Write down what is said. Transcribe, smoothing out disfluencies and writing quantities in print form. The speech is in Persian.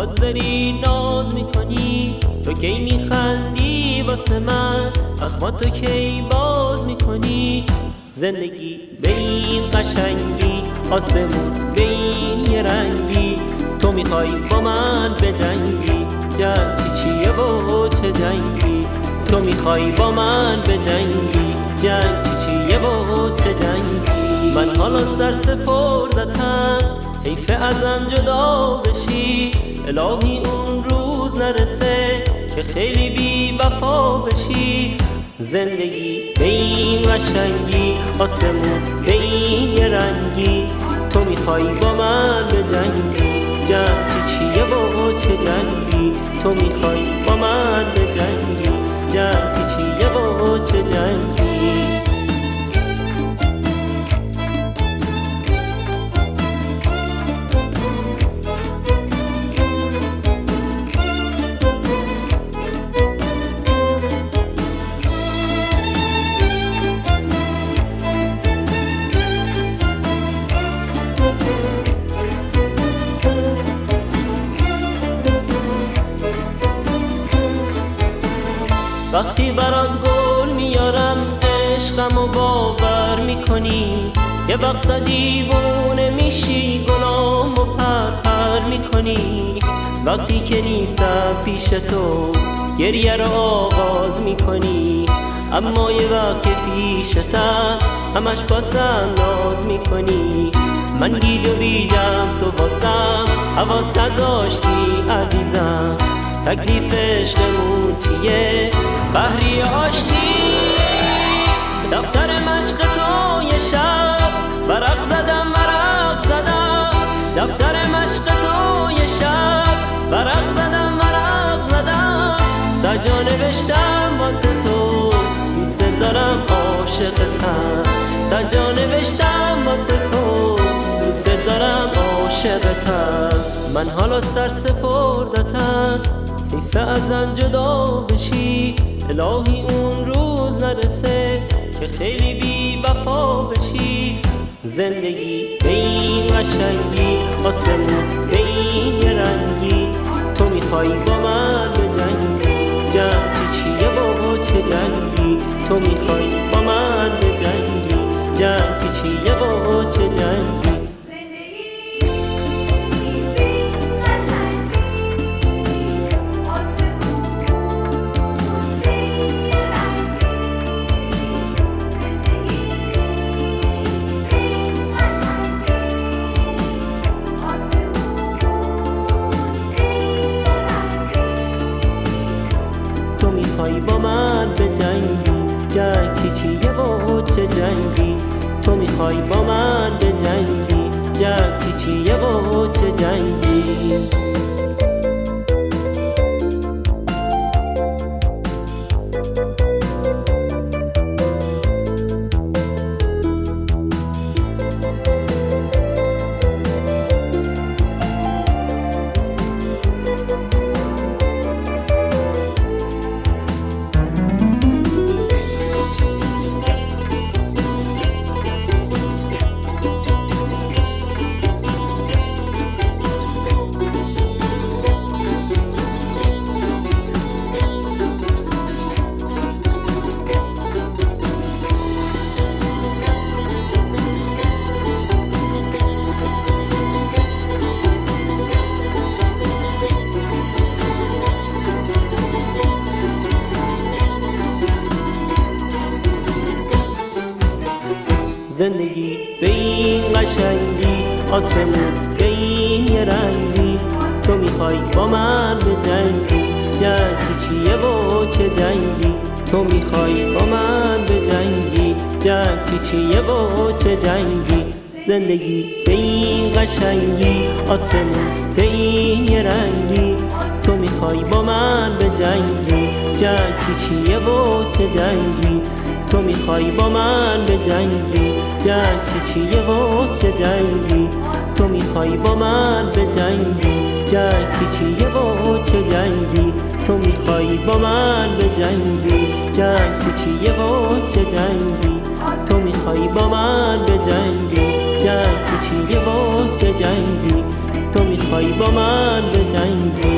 باز داری ناز میکنی، تو کی میخندی واسه من، اخما تو کی باز میکنی. زندگی به این قشنگی، آسمون به این یه رنگی، تو میخوای با من بجنگی، جنگ چیه و چه جنگی، تو میخوای با من بجنگی، جنگ چیه و چه جنگی. من حالا سر سپردتم، حیف ازم جدا بشی، الهی اون روز نرسه که خیلی بی وفا بشی. زندگی به این قشنگی، آسمون به این یه رنگی، تو میخوای با من بجنگی، جنگ چیه و چه جنگی، تو میخوای با من بجنگی، جنگ چیه و چه جنگی. وقتی برات گل میارم، عشقمو باور میکنی، یه وقتا دیوونه میشی، گلامو پر میکنی. وقتی که نیستم پیش تو، گریه رو آغاز میکنی، اما یه وقت که پیشتم، همش باسم ناز میکنی. من گیج و بیجم، تو واسم حواس نذاشتی عزیزم، تکلیف عشقمون چیه؟ قهری آشتی. دفتر مشق تو یه شب ورق زدم، دفتر مشق تو یه شب ورق زدم. سجا نوشتم واسه تو، دوست دارم عاشقتم، سجا نوشتم واسه تو، دوست دارم عاشقتم. من حالا سر سپردتم، حیف ازم جدا بشی، الهی اون روز نرسه که خیلی بی وفا بشی. زندگی به این قشنگی، آسمون به این یه رنگی، تو میخوای با من بجنگی، جنگ چیه و چه جنگی، تو میخوای با من بجنگی، جنگ چیه و چه جنگی. میخوای با من بجنگی، جنگ چیه و چه جنگی، تو میخوای با من بجنگی، جنگ چیه و چه جنگی. زندگی به این قشنگی، آسمون به این یه رنگی، تو میخوای با من بجنگی، جنگ چیه و چه جنگی، تو میخوای با من بجنگی، جنگ چیه و چه جنگی. زندگی به این قشنگی، آسمون به این یه رنگی، تو میخوای با من بجنگی، جنگ چیه و چه جنگی، تو میخوای با من بجنگی، جنگ چیه و چه جنگی، تو میخوای با من بجنگی، جنگ چیه و چه جنگی، تو میخوای با من بجنگی، جنگ چیه و چه جنگی، تو میخوای با من بجنگی، جنگ چیه و چه جنگی، تو میخوای با من بجنگی.